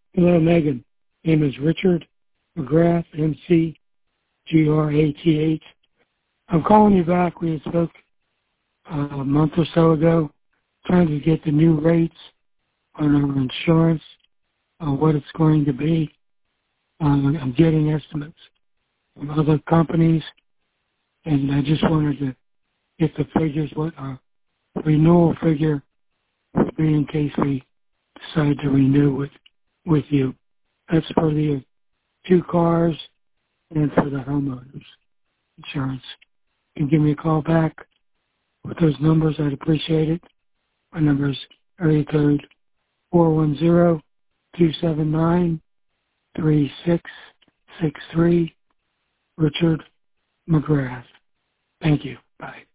Hello, Megan. Name is Richard McGrath, McGrath. I'm calling you back. We had spoke a month or so ago, trying to get the new rates on our insurance, what it's going to be. I'm getting estimates from other companies, and I just wanted to get the figures, what our renewal figure would be in case we decide to renew with you. That's for the 2 cars and for the homeowners insurance. You can give me a call back with those numbers. I'd appreciate it. My number is area code 410-279-3663. Richard McGrath. Thank you. Bye.